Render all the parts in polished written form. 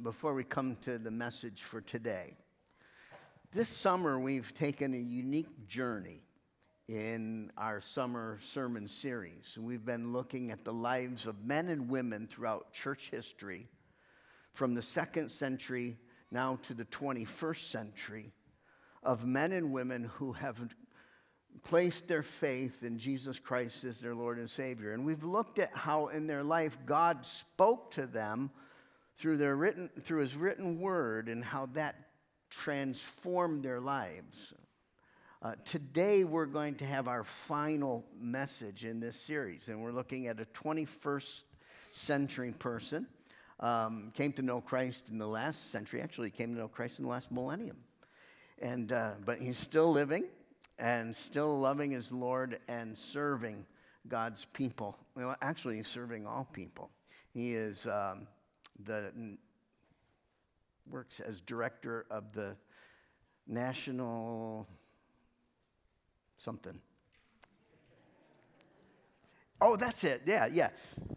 before we come to the message for today. This summer, we've taken a unique journey in our summer sermon series. We've been looking at the lives of men and women throughout church history, from the 2nd century now to the 21st century, of men and women who have placed their faith in Jesus Christ as their Lord and Savior. And we've looked at how in their life God spoke to them through his written word, and how that transformed their lives. Today we're going to have our final message in this series, and we're looking at a 21st century person. Came to know Christ in the last century. Actually, came to know Christ in the last millennium. But he's still living and still loving his Lord and serving God's people. Well, actually, he's serving all people. He is works as director of the National something. Oh, that's it. Yeah.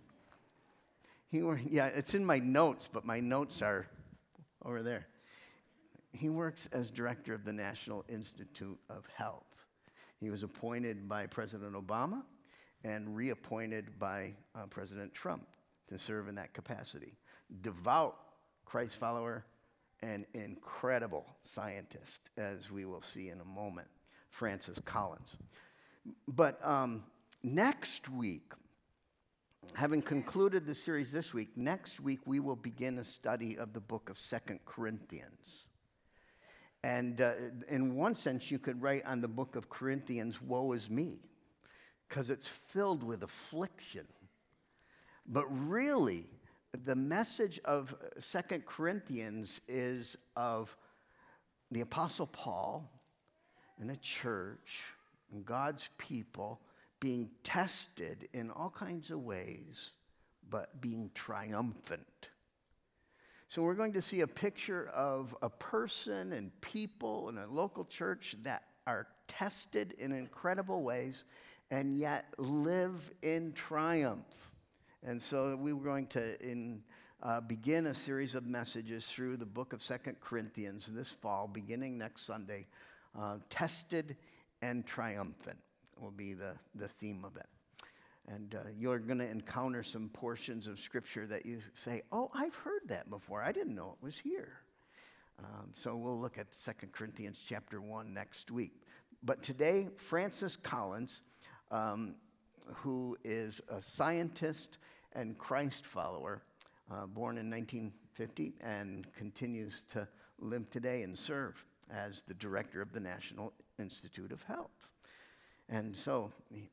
It's in my notes, but my notes are over there. He works as director of the National Institute of Health. He was appointed by President Obama and reappointed by President Trump to serve in that capacity. Devout Christ follower and incredible scientist, as we will see in a moment, Francis Collins. But next week, having concluded the series this week, next week we will begin a study of the book of 2 Corinthians. And in one sense, you could write on the book of Corinthians, woe is me, because it's filled with affliction. But really, the message of 2 Corinthians is of the Apostle Paul and the church and God's people being tested in all kinds of ways, but being triumphant. So we're going to see a picture of a person and people in a local church that are tested in incredible ways and yet live in triumph. And so we were going to begin a series of messages through the book of 2 Corinthians this fall, beginning next Sunday. Tested and triumphant will be the theme of it. And you're going to encounter some portions of Scripture that you say, oh, I've heard that before. I didn't know it was here. So we'll look at 2 Corinthians chapter 1 next week. But today, Francis Collins, who is a scientist and Christ follower, born in 1950 and continues to live today and serve as the director of the National Institute of Health. And so,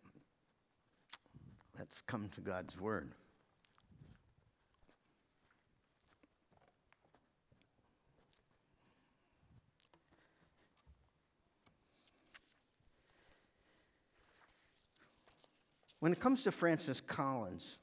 let's come to God's Word. When it comes to Francis Collins,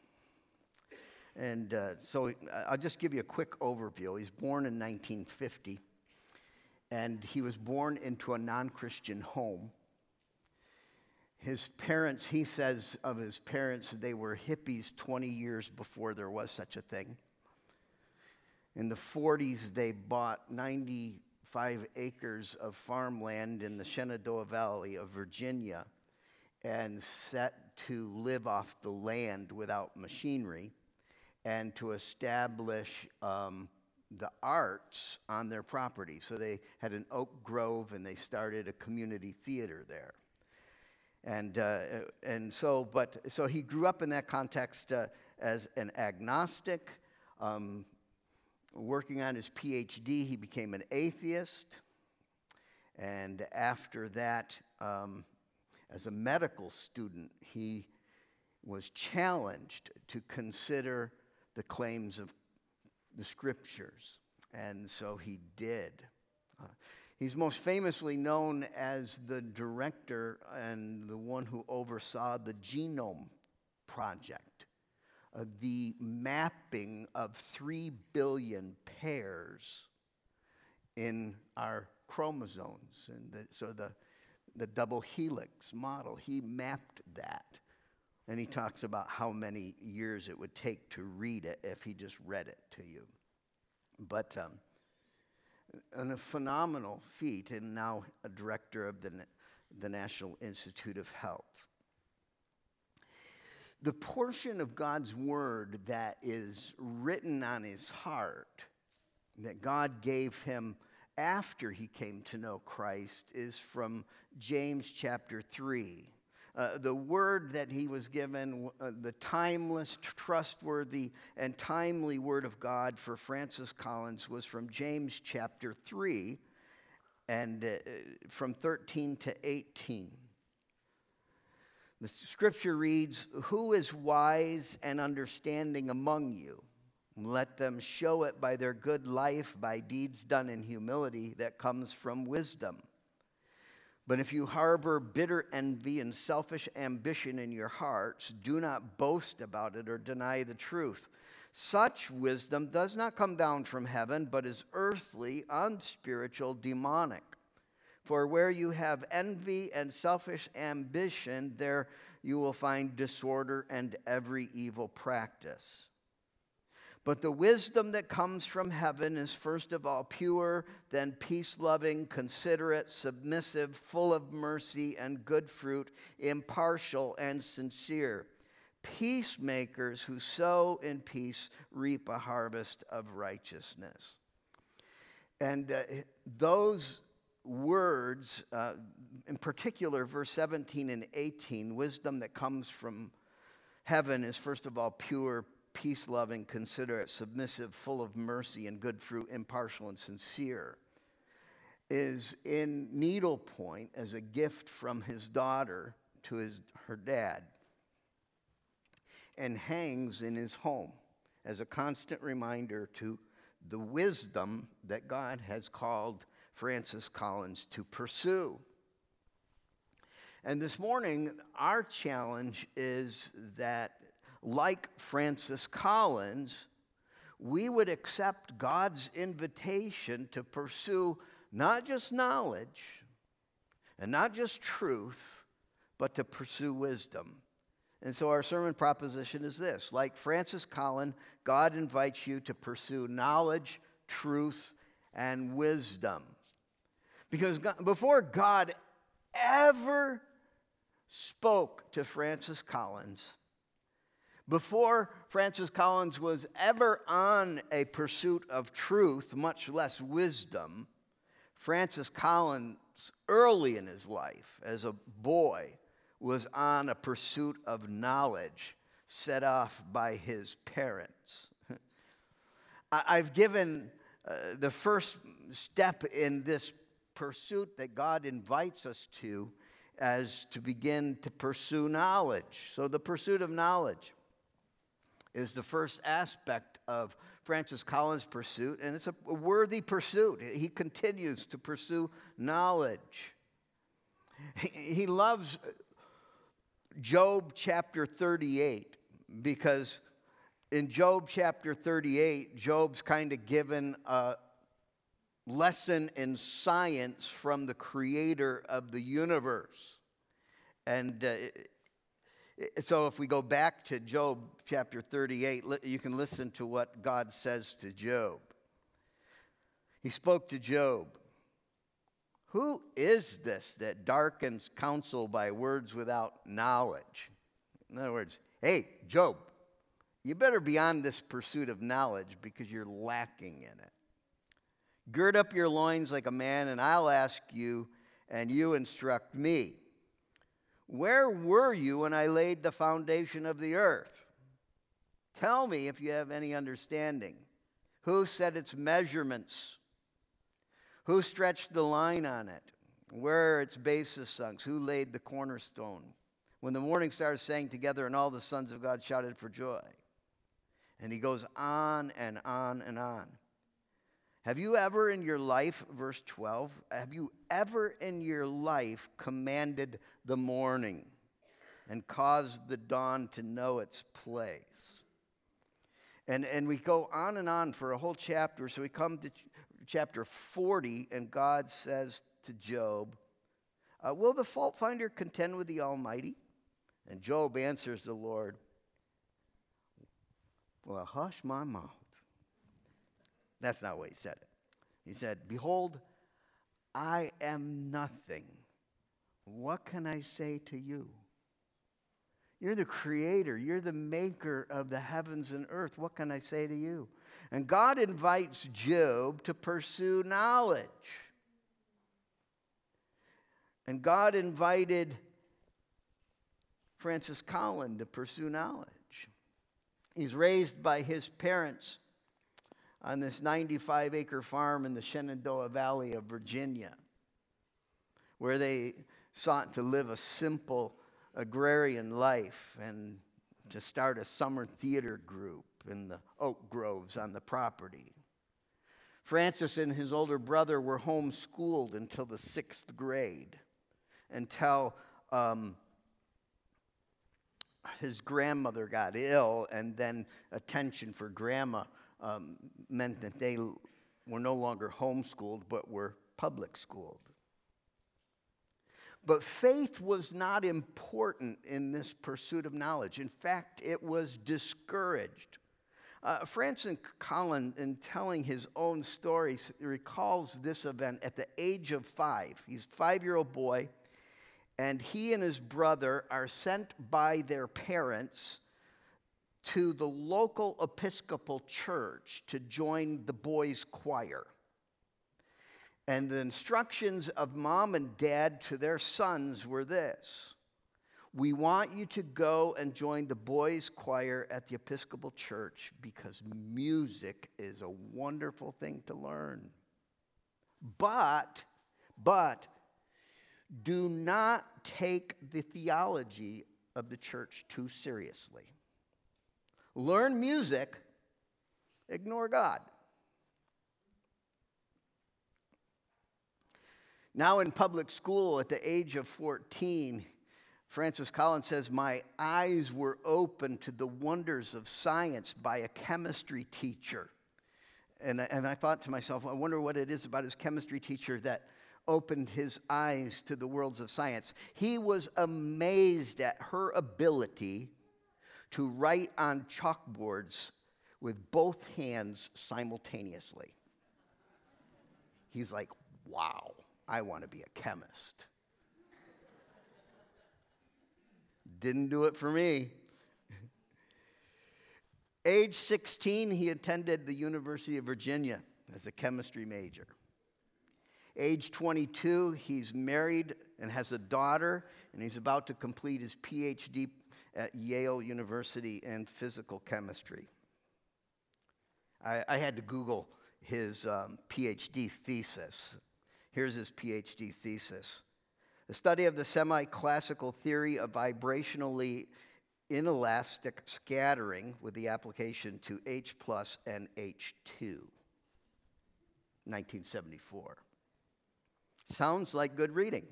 and so I'll just give you a quick overview. He's born in 1950, and he was born into a non-Christian home. His parents, he says of his parents, they were hippies 20 years before there was such a thing. In the 40s, they bought 95 acres of farmland in the Shenandoah Valley of Virginia and set to live off the land without machinery and to establish the arts on their property. So they had an oak grove, and they started a community theater there. So he grew up in that context as an agnostic. Working on his PhD, he became an atheist. And after that, as a medical student, he was challenged to consider the claims of the Scriptures. And so he did. He's most famously known as the director and the one who oversaw the Genome Project, the mapping of 3 billion pairs in our chromosomes. And so the double helix model, he mapped that. And he talks about how many years it would take to read it if he just read it to you. But a phenomenal feat, and now a director of the National Institute of Health. The portion of God's word that is written on his heart, that God gave him after he came to know Christ, is from James chapter 3. The word that he was given, the timeless, trustworthy, and timely word of God for Francis Collins, was from James chapter 3, and from 13 to 18. The scripture reads, "Who is wise and understanding among you? Let them show it by their good life, by deeds done in humility that comes from wisdom. But if you harbor bitter envy and selfish ambition in your hearts, do not boast about it or deny the truth. Such wisdom does not come down from heaven, but is earthly, unspiritual, demonic. For where you have envy and selfish ambition, there you will find disorder and every evil practice. But the wisdom that comes from heaven is first of all pure, then peace-loving, considerate, submissive, full of mercy and good fruit, impartial and sincere. Peacemakers who sow in peace reap a harvest of righteousness." And those words, in particular, verse 17 and 18, wisdom that comes from heaven is first of all pure, peace-loving, considerate, submissive, full of mercy and good fruit, impartial and sincere, is in needlepoint as a gift from his daughter to her dad, and hangs in his home as a constant reminder to the wisdom that God has called Francis Collins to pursue. And this morning, our challenge is that, like Francis Collins, we would accept God's invitation to pursue not just knowledge and not just truth, but to pursue wisdom. And so our sermon proposition is this: like Francis Collins, God invites you to pursue knowledge, truth, and wisdom. Because before God ever spoke to Francis Collins, before Francis Collins was ever on a pursuit of truth, much less wisdom, Francis Collins, early in his life as a boy, was on a pursuit of knowledge set off by his parents. I've given the first step in this pursuit that God invites us to as to begin to pursue knowledge. So the pursuit of knowledge is the first aspect of Francis Collins' pursuit, and it's a worthy pursuit. He continues to pursue knowledge. He loves Job chapter 38, because in Job chapter 38, Job's kind of given a lesson in science from the creator of the universe. And so if we go back to Job chapter 38, you can listen to what God says to Job. He spoke to Job. "Who is this that darkens counsel by words without knowledge?" In other words, hey, Job, you better be on this pursuit of knowledge because you're lacking in it. "Gird up your loins like a man, and I'll ask you, and you instruct me. Where were you when I laid the foundation of the earth? Tell me if you have any understanding. Who set its measurements? Who stretched the line on it? Where are its bases sunk? Who laid the cornerstone? When the morning stars sang together and all the sons of God shouted for joy." And he goes on and on and on. Have you ever in your life, verse 12, have you ever in your life commanded the morning and caused the dawn to know its place? And we go on and on for a whole chapter. So we come to chapter 40, and God says to Job, "Will the fault finder contend with the Almighty?" And Job answers the Lord, "Well, hush my mouth. That's not what he said. He said, behold, I am nothing. What can I say to you? You're the creator. You're the maker of the heavens and earth. What can I say to you? And God invites Job to pursue knowledge. And God invited Francis Collin to pursue knowledge. He's raised by his parents on this 95-acre farm in the Shenandoah Valley of Virginia, where they sought to live a simple agrarian life and to start a summer theater group in the oak groves on the property. Francis and his older brother were homeschooled until the 6th grade, until his grandmother got ill, and then attention for grandma meant that they were no longer homeschooled, but were public schooled. But faith was not important in this pursuit of knowledge. In fact, it was discouraged. Francis Collin, in telling his own story, recalls this event at the age of 5. He's a 5-year-old boy, and he and his brother are sent by their parents to the local Episcopal church to join the boys' choir. And the instructions of mom and dad to their sons were this: we want you to go and join the boys' choir at the Episcopal church because music is a wonderful thing to learn. But do not take the theology of the church too seriously. Learn music, ignore God. Now in public school at the age of 14, Francis Collin says, my eyes were opened to the wonders of science by a chemistry teacher. And I thought to myself, I wonder what it is about his chemistry teacher that opened his eyes to the worlds of science. He was amazed at her ability to write on chalkboards with both hands simultaneously. He's like, wow, I want to be a chemist. Didn't do it for me. Age 16, he attended the University of Virginia as a chemistry major. Age 22, he's married and has a daughter, and he's about to complete his PhD at Yale University in physical chemistry. I had to Google his PhD thesis. Here's his PhD thesis. The study of the semi-classical theory of vibrationally inelastic scattering with the application to H plus and H2, 1974. Sounds like good reading.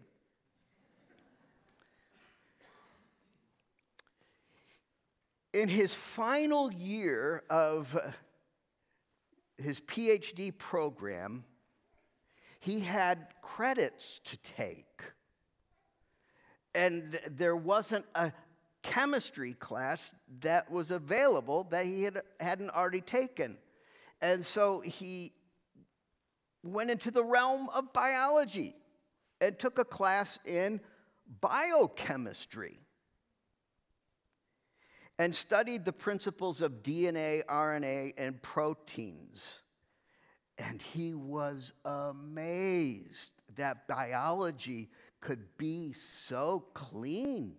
In his final year of his PhD program, he had credits to take. And there wasn't a chemistry class that was available that he hadn't already taken. And so he went into the realm of biology and took a class in biochemistry and studied the principles of DNA, RNA, and proteins. And he was amazed that biology could be so clean.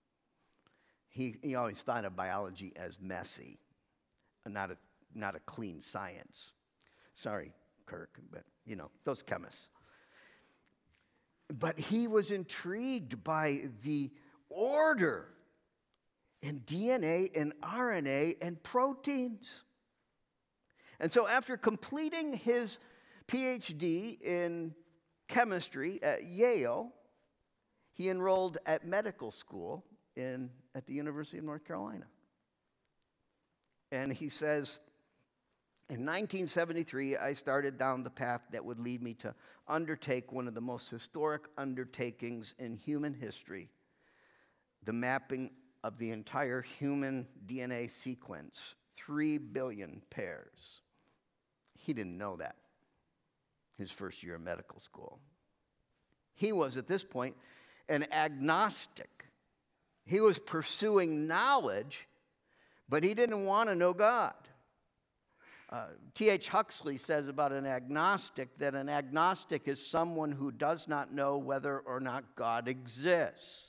He always thought of biology as messy, not a clean science. Sorry, Kirk, but those chemists. But he was intrigued by the order in DNA and RNA and proteins. And so after completing his PhD in chemistry at Yale, he enrolled at medical school at the University of North Carolina. And he says, in 1973, I started down the path that would lead me to undertake one of the most historic undertakings in human history, the mapping of the entire human DNA sequence, 3 billion pairs. He didn't know that his first year of medical school. He was, at this point, an agnostic. He was pursuing knowledge, but he didn't want to know God. T.H. Huxley says about an agnostic that an agnostic is someone who does not know whether or not God exists.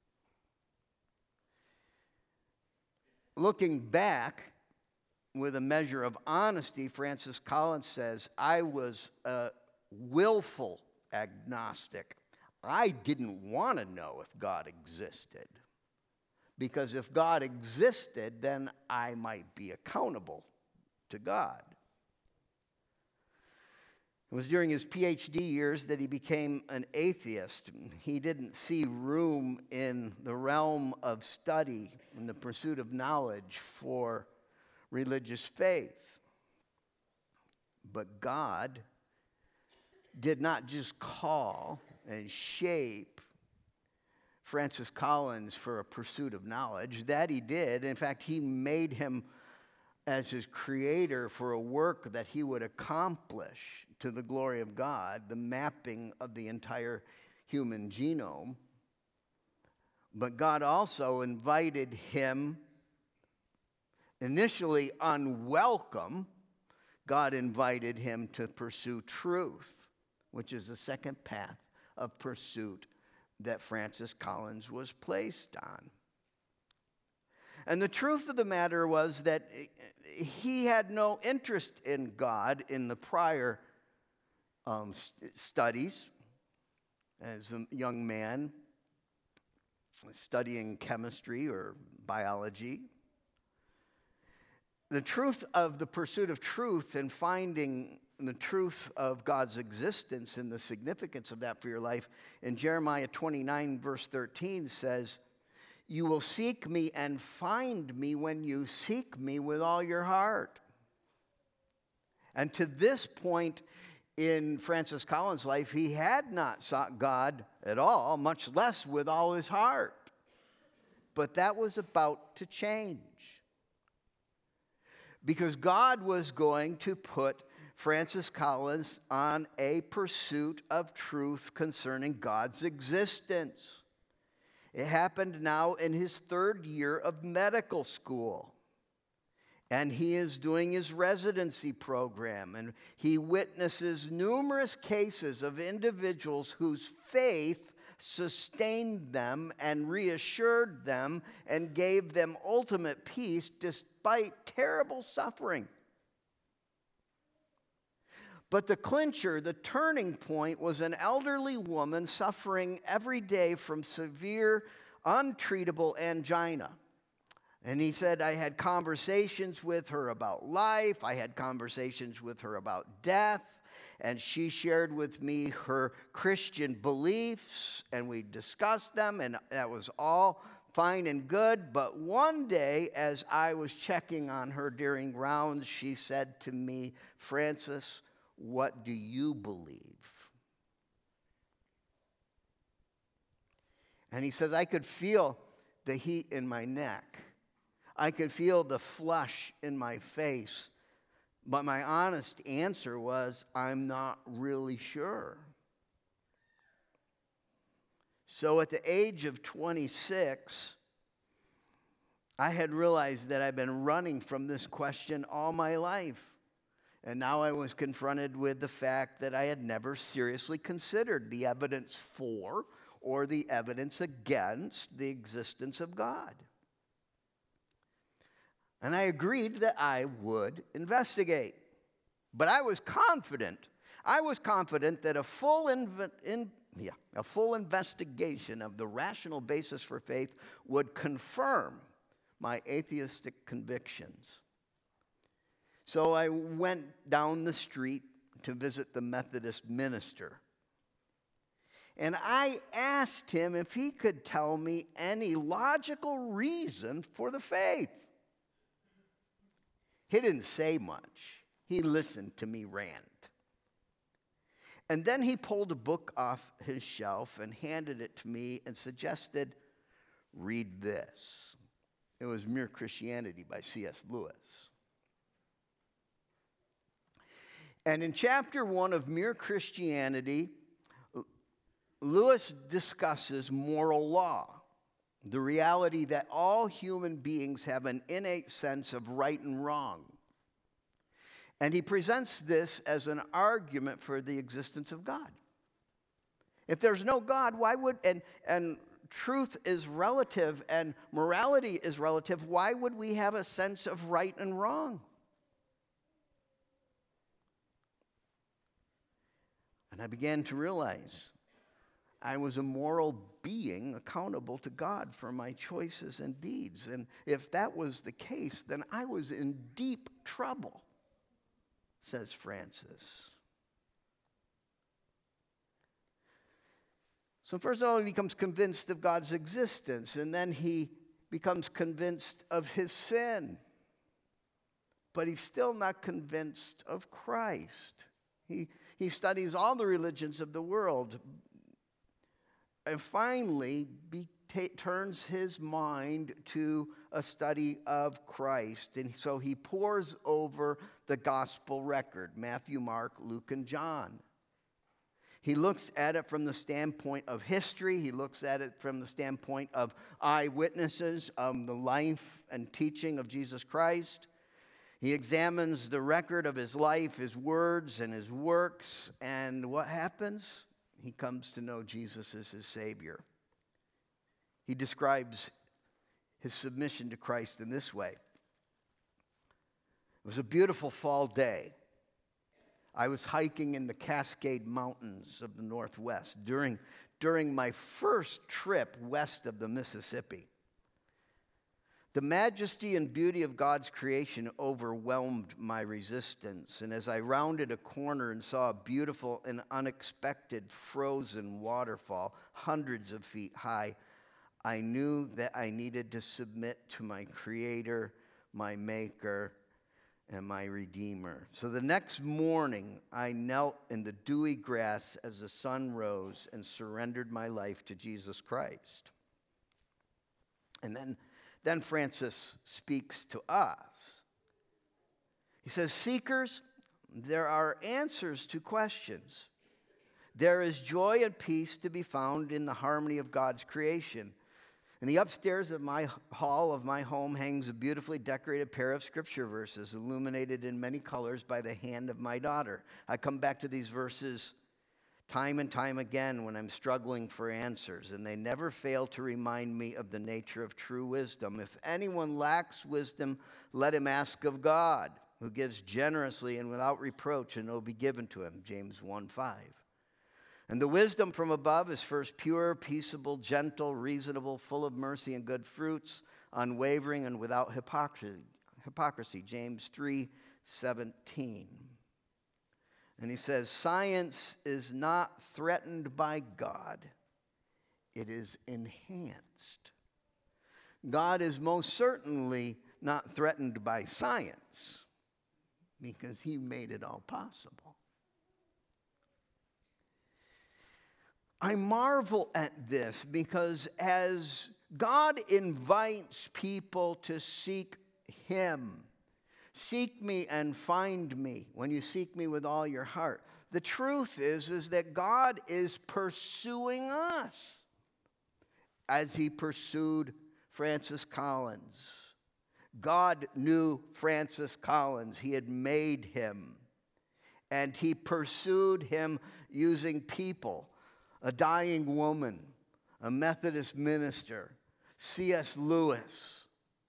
Looking back with a measure of honesty, Francis Collins says, I was a willful agnostic. I didn't want to know if God existed. Because if God existed, then I might be accountable to God. It was during his PhD years that he became an atheist. He didn't see room in the realm of study, in the pursuit of knowledge, for religious faith. But God did not just call and shape Francis Collins for a pursuit of knowledge. That he did. In fact, he made him as his creator for a work that he would accomplish to the glory of God, the mapping of the entire human genome. But God also invited him, initially unwelcome, God invited him to pursue truth, which is the second path of pursuit that Francis Collins was placed on. And the truth of the matter was that he had no interest in God in the prior studies as a young man studying chemistry or biology. The truth of the pursuit of truth and finding the truth of God's existence and the significance of that for your life in Jeremiah 29 verse 13 says, you will seek me and find me when you seek me with all your heart. And to this point in Francis Collins' life, he had not sought God at all, much less with all his heart. But that was about to change. Because God was going to put Francis Collins on a pursuit of truth concerning God's existence. It happened now in his third year of medical school. And he is doing his residency program. And he witnesses numerous cases of individuals whose faith sustained them and reassured them and gave them ultimate peace despite terrible suffering. But the clincher, the turning point, was an elderly woman suffering every day from severe, untreatable angina. And he said, I had conversations with her about life. I had conversations with her about death. And she shared with me her Christian beliefs, and we discussed them, and that was all fine and good. But one day, as I was checking on her during rounds, she said to me, Francis, what do you believe? And he says, I could feel the heat in my neck. I could feel the flush in my face. But my honest answer was, I'm not really sure. So at the age of 26, I had realized that I'd been running from this question all my life. And now I was confronted with the fact that I had never seriously considered the evidence for or the evidence against the existence of God. And I agreed that I would investigate. But I was confident. I was confident that a full investigation of the rational basis for faith would confirm my atheistic convictions. So I went down the street to visit the Methodist minister. And I asked him if he could tell me any logical reason for the faith. He didn't say much. He listened to me rant. And then he pulled a book off his shelf and handed it to me and suggested, read this. It was Mere Christianity by C.S. Lewis. And in chapter 1 of Mere Christianity, Lewis discusses moral law, the reality that all human beings have an innate sense of right and wrong. And he presents this as an argument for the existence of God. If there's no God, why would, and truth is relative and morality is relative, why would we have a sense of right and wrong? And I began to realize I was a moral being accountable to God for my choices and deeds. And if that was the case, then I was in deep trouble, says Francis. So first of all, he becomes convinced of God's existence, and then he becomes convinced of his sin. But he's still not convinced of Christ. He studies all the religions of the world, and finally turns his mind to a study of Christ. And so he pores over the gospel record, Matthew, Mark, Luke, and John. He looks at it from the standpoint of history. He looks at it from the standpoint of eyewitnesses of the life and teaching of Jesus Christ. He examines the record of his life, his words, and his works. And what happens? He comes to know Jesus as his Savior. He describes his submission to Christ in this way. It was a beautiful fall day. I was hiking in the Cascade Mountains of the Northwest during my first trip west of the Mississippi. The majesty and beauty of God's creation overwhelmed my resistance, and as I rounded a corner and saw a beautiful and unexpected frozen waterfall, hundreds of feet high, I knew that I needed to submit to my Creator, my Maker, and my Redeemer. So the next morning, I knelt in the dewy grass as the sun rose and surrendered my life to Jesus Christ. And then Francis speaks to us. He says, seekers, there are answers to questions. There is joy and peace to be found in the harmony of God's creation. In the upstairs of my hall of my home hangs a beautifully decorated pair of scripture verses illuminated in many colors by the hand of my daughter. I come back to these verses time and time again when I'm struggling for answers, and they never fail to remind me of the nature of true wisdom. If anyone lacks wisdom, let him ask of God, who gives generously and without reproach, and it will be given to him, James 1:5. And the wisdom from above is first pure, peaceable, gentle, reasonable, full of mercy and good fruits, unwavering and without hypocrisy, James 3:17. And he says, science is not threatened by God. It is enhanced. God is most certainly not threatened by science because he made it all possible. I marvel at this because as God invites people to seek him, seek me and find me when you seek me with all your heart. The truth is that God is pursuing us as he pursued Francis Collins. God knew Francis Collins. He had made him. And he pursued him using people. A dying woman, a Methodist minister, C.S. Lewis.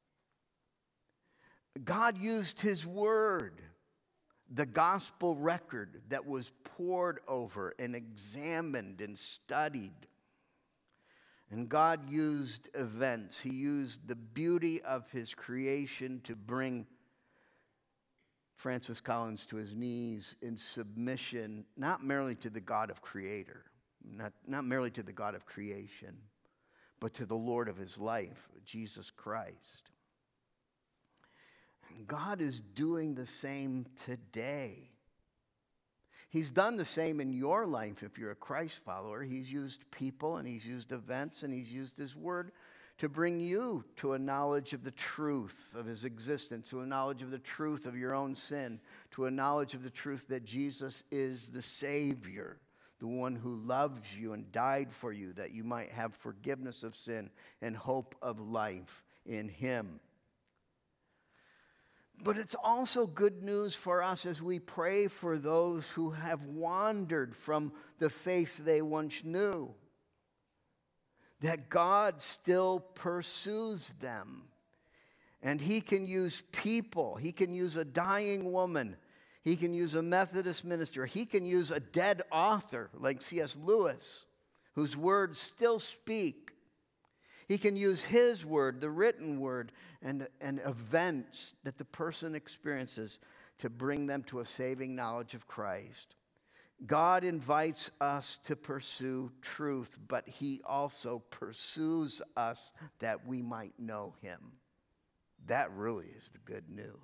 God used his word, the gospel record that was pored over and examined and studied. And God used events. He used the beauty of his creation to bring Francis Collins to his knees in submission, not merely to the God of Creator, not merely to the God of creation, but to the Lord of his life, Jesus Christ. And God is doing the same today. He's done the same in your life if you're a Christ follower. He's used people and he's used events and he's used his word to bring you to a knowledge of the truth of his existence, to a knowledge of the truth of your own sin, to a knowledge of the truth that Jesus is the Savior, the one who loves you and died for you, that you might have forgiveness of sin and hope of life in him. But it's also good news for us as we pray for those who have wandered from the faith they once knew, that God still pursues them. And he can use people. He can use a dying woman. He can use a Methodist minister. He can use a dead author like C.S. Lewis, whose words still speak. He can use his word, the written word, and events that the person experiences to bring them to a saving knowledge of Christ. God invites us to pursue truth, but he also pursues us that we might know him. That really is the good news.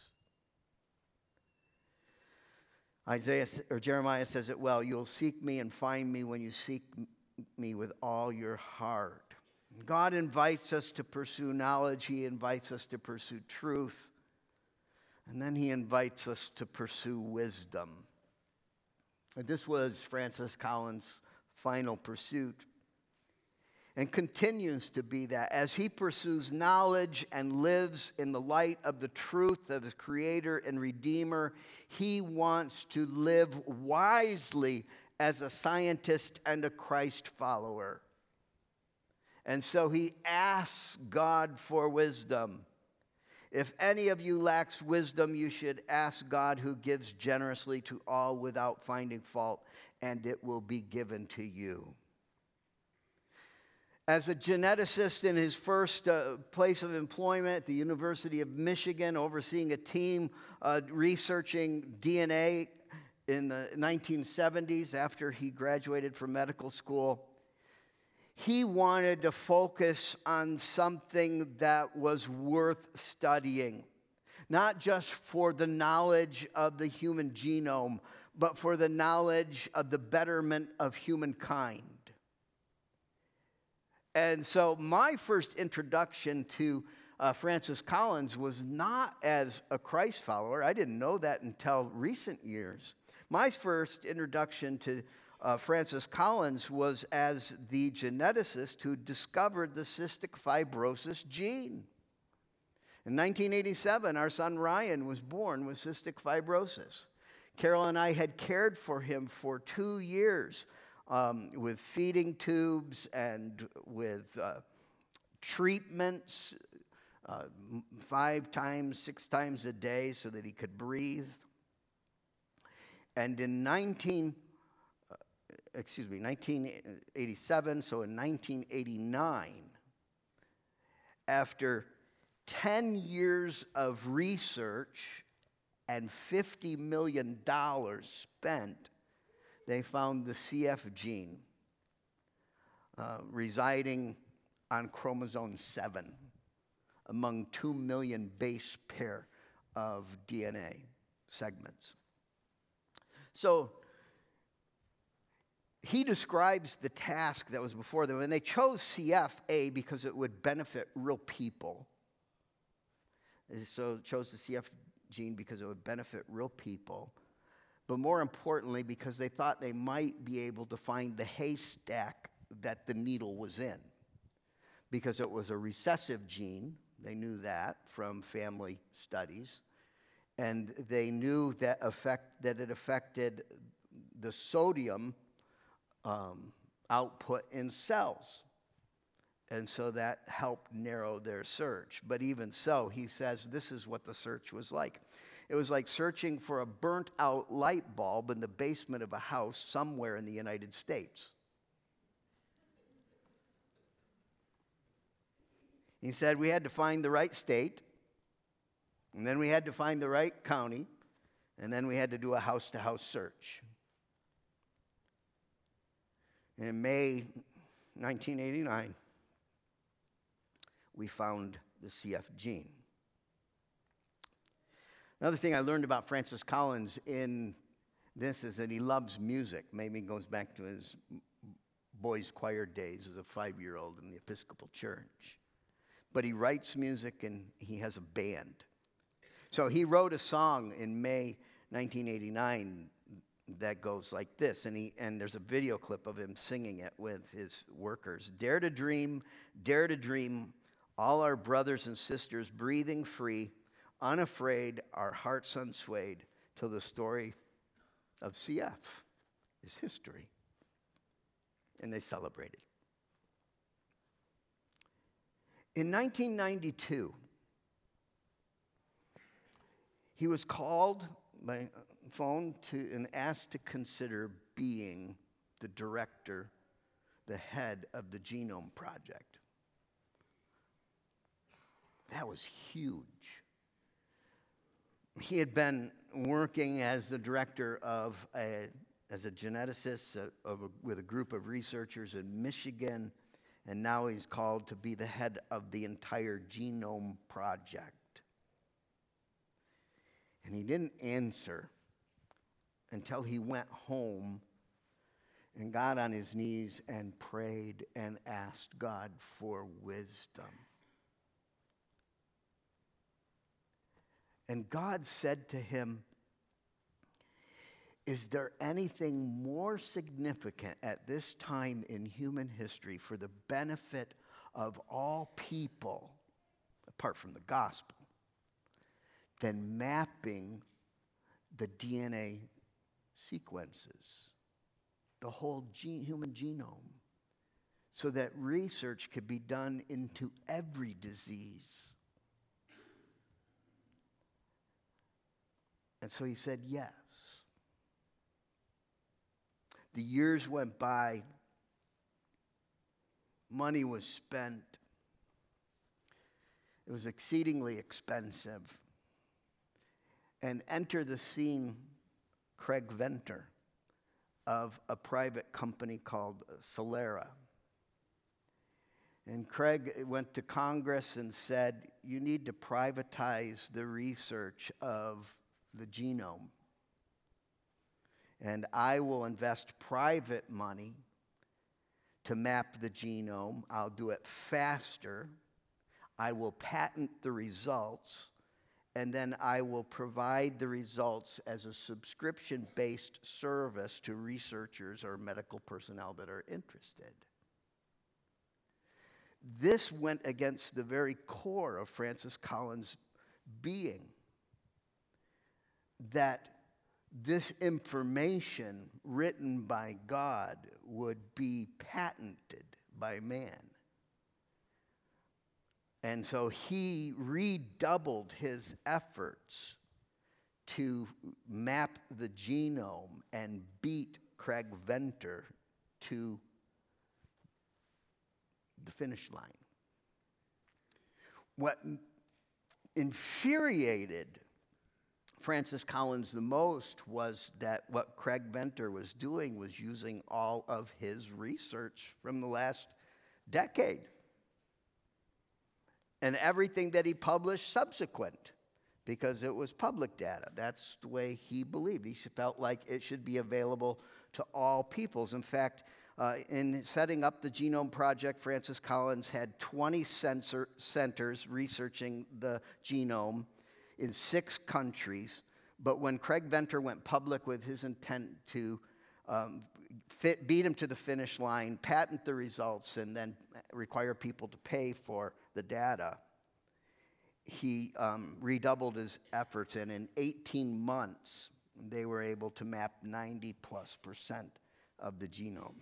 Jeremiah says it well, you'll seek me and find me when you seek me with all your heart. God invites us to pursue knowledge. He invites us to pursue truth. And then he invites us to pursue wisdom. This was Francis Collins' final pursuit and continues to be that as he pursues knowledge and lives in the light of the truth of his Creator and Redeemer. He wants to live wisely as a scientist and a Christ follower. And so he asks God for wisdom. If any of you lacks wisdom, you should ask God, who gives generously to all without finding fault, and it will be given to you. As a geneticist in his first place of employment at the University of Michigan, overseeing a team researching DNA in the 1970s after he graduated from medical school, he wanted to focus on something that was worth studying, not just for the knowledge of the human genome, but for the knowledge of the betterment of humankind. And so my first introduction to Francis Collins was not as a Christ follower. I didn't know that until recent years. My first introduction to Francis Collins was as the geneticist who discovered the cystic fibrosis gene. In 1987, our son Ryan was born with cystic fibrosis. Carol and I had cared for him for 2 years with feeding tubes and with treatments 5 times, 6 times a day so that he could breathe. And in 1987, so in 1989, after 10 years of research and $50 million spent, they found the CF gene residing on chromosome 7 among 2 million base pair of DNA segments. So he describes the task that was before them, and they chose CF because it would benefit real people. So chose the CF gene because it would benefit real people, but more importantly, because they thought they might be able to find the haystack that the needle was in, because it was a recessive gene. They knew that from family studies, and they knew that it affected the sodium output in cells. And so that helped narrow their search. But even so, he says this is what the search was like. It was like searching for a burnt-out light bulb in the basement of a house somewhere in the United States. He said we had to find the right state, and then we had to find the right county, and then we had to do a house-to-house search. And in May 1989, we found the CF gene. Another thing I learned about Francis Collins in this is that he loves music. Maybe it goes back to his boys' choir days as a 5-year-old in the Episcopal Church. but he writes music and he has a band. So he wrote a song in May 1989 that goes like this, and there's a video clip of him singing it with his workers. Dare to dream, all our brothers and sisters breathing free, unafraid, our hearts unswayed, till the story of CF is history. And they celebrated. In 1992, he was called by phone and asked to consider being the director, the head of the Genome Project. That was huge. He had been working as the director as a geneticist with a group of researchers in Michigan, and now he's called to be the head of the entire Genome Project. And he didn't answer until he went home and got on his knees and prayed and asked God for wisdom. And God said to him, is there anything more significant at this time in human history for the benefit of all people, apart from the gospel, than mapping the DNA sequences, the whole human genome, so that research could be done into every disease? And so he said yes. The years went by. Money was spent. It was exceedingly expensive. And enter the scene Craig Venter of a private company called Celera. And Craig went to Congress and said, you need to privatize the research of the genome. And I will invest private money to map the genome. I'll do it faster. I will patent the results. And then I will provide the results as a subscription-based service to researchers or medical personnel that are interested. This went against the very core of Francis Collins' being, that this information written by God would be patented by man. And so he redoubled his efforts to map the genome and beat Craig Venter to the finish line. What infuriated Francis Collins the most was that what Craig Venter was doing was using all of his research from the last decade and everything that he published subsequent, because it was public data. That's the way he believed. He felt like it should be available to all peoples. In fact, in setting up the Genome Project, Francis Collins had 20 centers researching the genome in 6 countries. But when Craig Venter went public with his intent to beat him to the finish line, patent the results, and then require people to pay for the data, he redoubled his efforts, and in 18 months, they were able to map 90+% of the genome.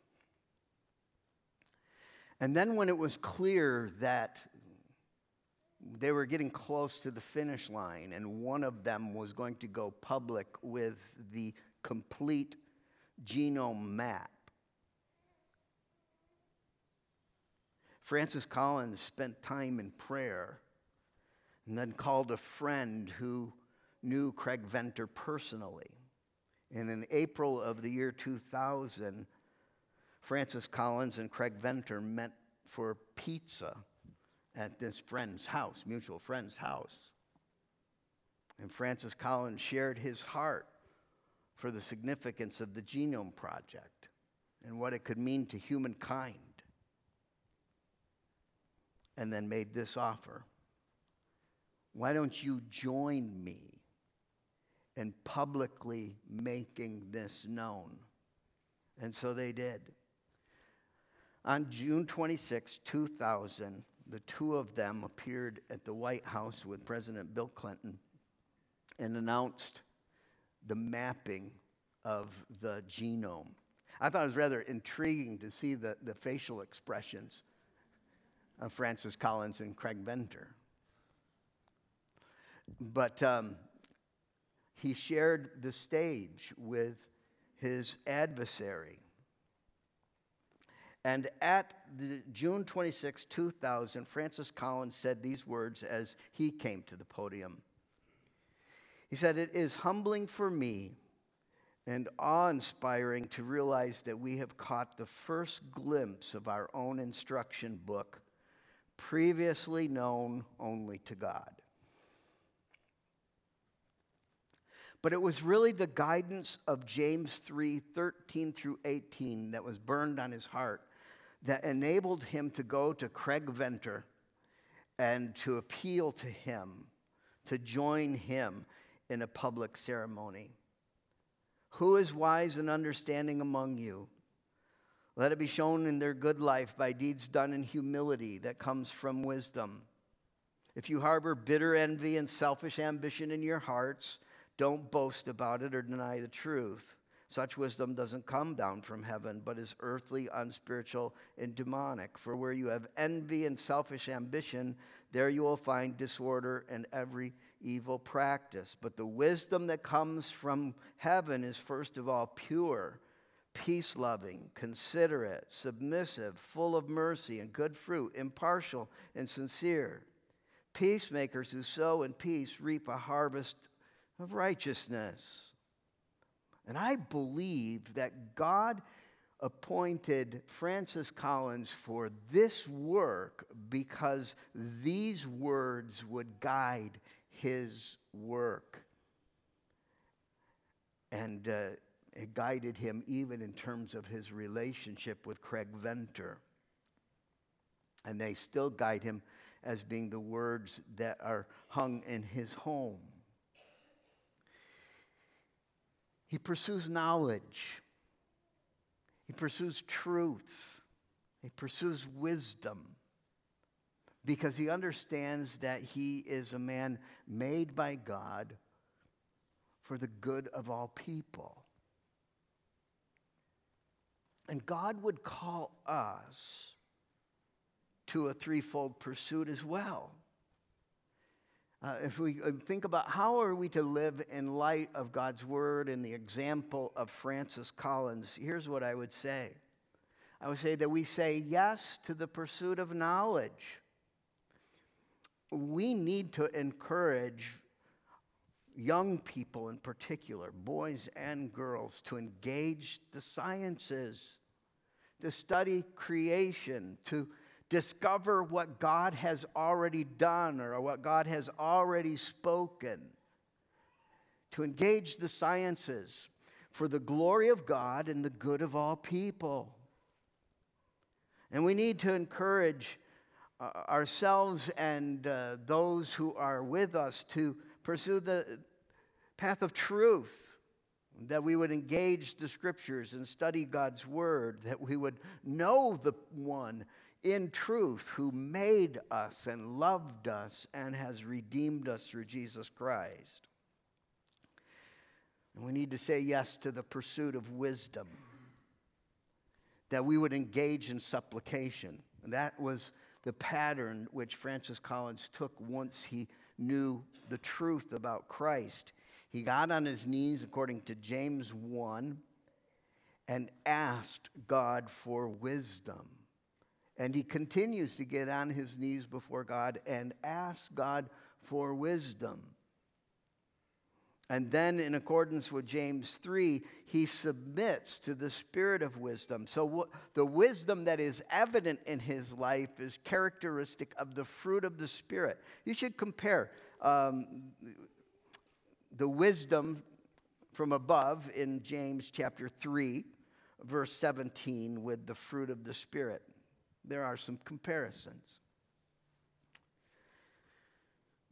And then when it was clear that they were getting close to the finish line, and one of them was going to go public with the complete genome map, Francis Collins spent time in prayer and then called a friend who knew Craig Venter personally. And in April of the year 2000, Francis Collins and Craig Venter met for pizza at this friend's house, mutual friend's house. And Francis Collins shared his heart for the significance of the Genome Project and what it could mean to humankind. and then made this offer. Why don't you join me in publicly making this known? And so they did. On June 26, 2000, the two of them appeared at the White House with President Bill Clinton and announced the mapping of the genome. I thought it was rather intriguing to see the facial expressions of Francis Collins and Craig Venter. But he shared the stage with his adversary. And at the June 26, 2000, Francis Collins said these words as he came to the podium. He said, "It is humbling for me and awe-inspiring to realize that we have caught the first glimpse of our own instruction book, previously known only to God." But it was really the guidance of James 3:13 through 18 that was burned on his heart that enabled him to go to Craig Venter and to appeal to him, to join him in a public ceremony. "Who is wise and understanding among you? Let it be shown in their good life by deeds done in humility that comes from wisdom. If you harbor bitter envy and selfish ambition in your hearts, don't boast about it or deny the truth. Such wisdom doesn't come down from heaven, but is earthly, unspiritual, and demonic. For where you have envy and selfish ambition, there you will find disorder and every evil practice. But the wisdom that comes from heaven is first of all pure, peace-loving, considerate, submissive, full of mercy and good fruit, impartial and sincere. Peacemakers who sow in peace reap a harvest of righteousness." And I believe that God appointed Francis Collins for this work because these words would guide his work. And it guided him even in terms of his relationship with Craig Venter. And they still guide him as being the words that are hung in his home. He pursues knowledge. He pursues truth. He pursues wisdom because he understands that he is a man made by God for the good of all people. And God would call us to a threefold pursuit as well. If we think about how are we to live in light of God's word and the example of Francis Collins, here's what I would say. I would say that we say yes to the pursuit of knowledge. We need to encourage young people in particular, boys and girls, to engage the sciences, to study creation, to discover what God has already done or what God has already spoken, to engage the sciences for the glory of God and the good of all people. And we need to encourage ourselves and those who are with us to pursue the path of truth, that we would engage the scriptures and study God's word, that we would know the one in truth who made us and loved us and has redeemed us through Jesus Christ. And we need to say yes to the pursuit of wisdom, that we would engage in supplication. And that was the pattern which Francis Collins took once he knew the truth about Christ. He got on his knees, according to James 1, and asked God for wisdom. And he continues to get on his knees before God and ask God for wisdom. And then, in accordance with James 3, he submits to the spirit of wisdom. So the wisdom that is evident in his life is characteristic of the fruit of the Spirit. You should compare the wisdom from above in James chapter 3, verse 17, with the fruit of the Spirit. There are some comparisons.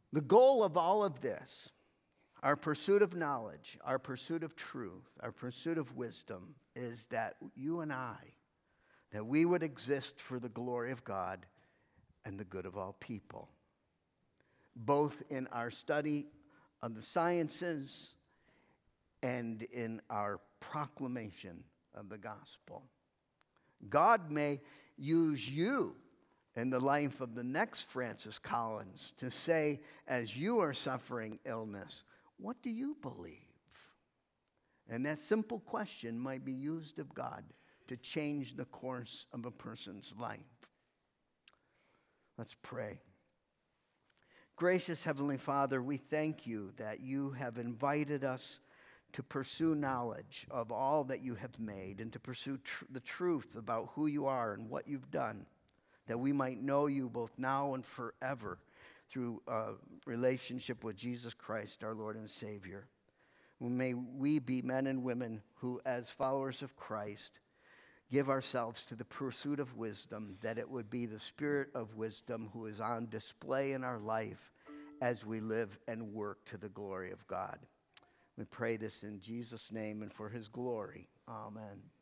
The goal of all of this, our pursuit of knowledge, our pursuit of truth, our pursuit of wisdom, is that you and I, that we would exist for the glory of God and the good of all people, both in our study of the sciences and in our proclamation of the gospel. God may use you in the life of the next Francis Collins to say, as you are suffering illness, what do you believe? And that simple question might be used of God to change the course of a person's life. Let's pray. Gracious Heavenly Father, we thank you that you have invited us to pursue knowledge of all that you have made and to pursue the truth about who you are and what you've done, that we might know you both now and forever through a relationship with Jesus Christ, our Lord and Savior. May we be men and women who, as followers of Christ, give ourselves to the pursuit of wisdom, that it would be the Spirit of wisdom who is on display in our life as we live and work to the glory of God. We pray this in Jesus' name and for his glory. Amen.